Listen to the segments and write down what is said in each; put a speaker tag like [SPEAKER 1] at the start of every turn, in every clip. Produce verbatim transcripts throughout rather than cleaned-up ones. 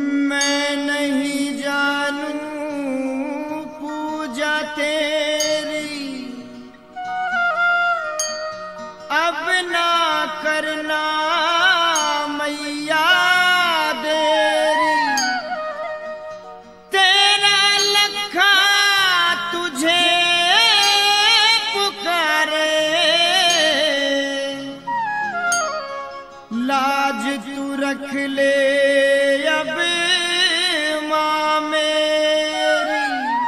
[SPEAKER 1] मैं नहीं जानूं पूजा तेरी, अब ना करना मैया देरी। तेरा लखा तुझे पुकारे, लाज तू रख ले अब माँ मेरी।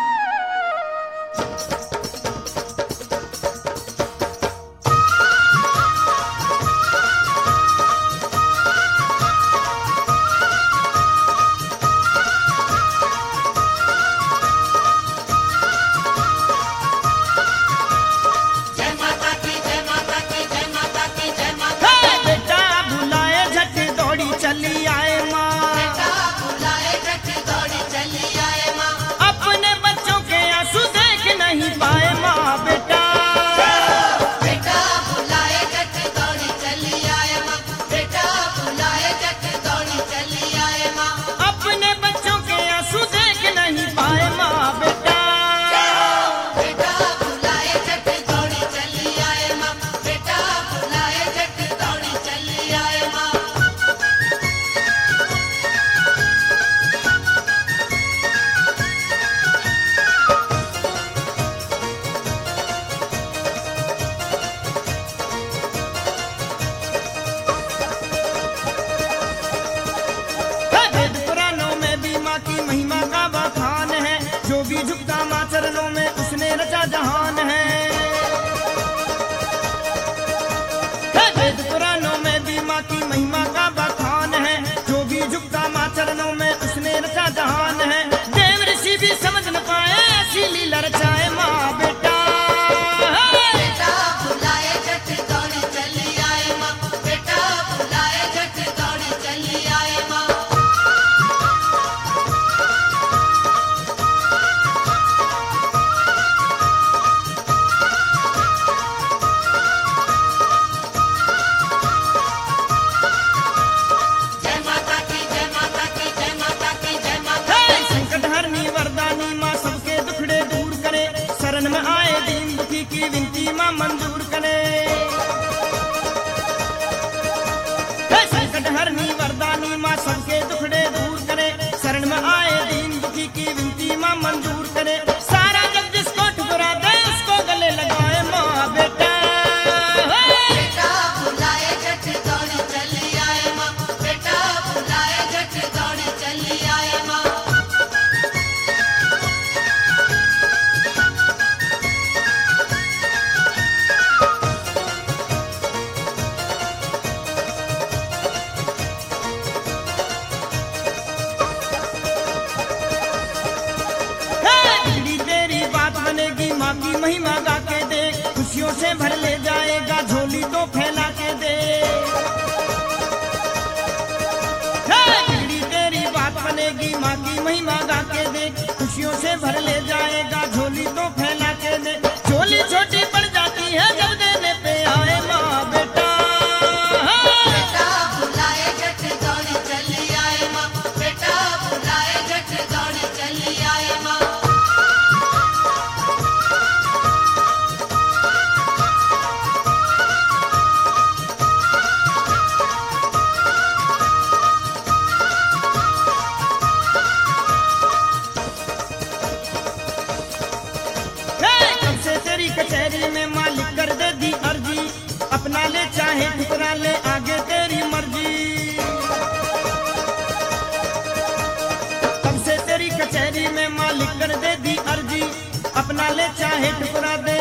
[SPEAKER 2] जय माता की, जय माता की, जय माता की, जय माता की।
[SPEAKER 1] बेटा बुलाए झट दौड़ी चली आए माँ,
[SPEAKER 2] बेटा बुलाए झट दौड़ी चली आए माँ।
[SPEAKER 1] अपने बच्चों के आंसू देख नहीं पाए माँ। बेटा
[SPEAKER 2] बेटा बुलाए झट दौड़ी चली आए माँ। बेटा बुलाए झट दौड़ी चली आए माँ।
[SPEAKER 1] अपने बच्चों के आंसू देख नहीं पाए माँ। बेटा
[SPEAKER 2] बेटा बुलाए झट दौड़ी चली आए माँ। बेटा बुलाए झट दौड़ी चली आए माँ।
[SPEAKER 1] वेद पुराणों में भी माँ की महिमा का बखान है, जो भी झुकता माँ चरणों में उसने रचा जहान है। वेद पुराणों में भी माँ की महिमा का बखान है, जो भी झुकता माँ चरणों में उसने रचा जहान है। देव ऋषि भी समझ न पाए ऐसी लीला रचाए माँ। बेटा
[SPEAKER 2] बेटा बुलाए झट दौड़ी चली आए माँ। बेटा बुलाए झट दौड़ी चली आए माँ। जय माता की, जय माता की, जय माता की, जय माता
[SPEAKER 1] हे
[SPEAKER 2] की।
[SPEAKER 1] संकट हरनी वरदानी माँ सबके दुखड़े दूर करे, शरण में आए दीन दुखी की विनती माँ मंजूर करे। हे संकट हरनी वरदानी माँ सबके दुखड़े दूर करे, शरण में आए दीन दुखी की विनती माँ मंजूर करे। सारा जग जिसको ठुकरा दे उसको गले लगाए माँ। बेटा
[SPEAKER 2] बेटा बुलाए झट दौड़ी चली आए माँ। बेटा बुलाए झट दौड़ी चली आए माँ।
[SPEAKER 1] हे बिगड़ी तेरी बात बनेगी माँ की महिमा गा के दे, खुशियों से भर ले जाएगा झोली तो फैला के दे। हे बिगड़ी तेरी बात बनेगी माँ की महिमा गा के दे, खुशियों से भर ले जाएगा झोली तो फैला के दे। झोली छोटी पड़ जाती है जब देने पे आए माँ। बेटा
[SPEAKER 2] बेटा बुलाए झट दौड़ी चली आए माँ। बेटा बुलाए झट दौड़ी चली आए माँ।
[SPEAKER 1] हे कब से तेरी कचहरी में मालिक कर दे दी अर्जी, अपना ले चाहे ठुकरा ले आगे तेरी मर्जी। कब से तेरी कचहरी में मालिक कर दे दी अर्जी, अपना ले चाहे ठुकरा दे